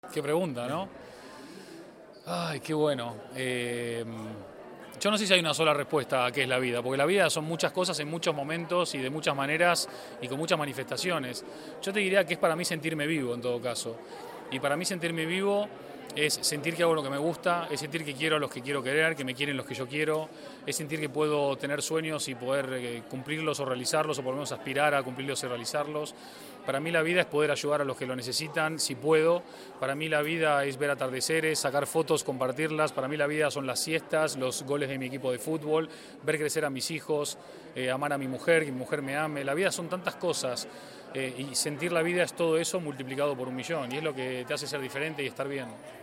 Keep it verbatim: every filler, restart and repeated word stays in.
Qué pregunta, ¿no? Ay, qué bueno. Eh, yo no sé si hay una sola respuesta a qué es la vida, porque la vida son muchas cosas en muchos momentos y de muchas maneras y con muchas manifestaciones. Yo te diría que es para mí sentirme vivo en todo caso. Y para mí sentirme vivo es sentir que hago lo que me gusta, es sentir que quiero a los que quiero querer, que me quieren los que yo quiero, es sentir que puedo tener sueños y poder eh, cumplirlos o realizarlos, o por lo menos aspirar a cumplirlos y realizarlos. Para mí la vida es poder ayudar a los que lo necesitan, si puedo. Para mí la vida es ver atardeceres, sacar fotos, compartirlas. Para mí la vida son las siestas, los goles de mi equipo de fútbol, ver crecer a mis hijos, eh, amar a mi mujer, que mi mujer me ame. La vida son tantas cosas. Eh, y sentir la vida es todo eso multiplicado por un millón, y es lo que te hace ser diferente y estar bien.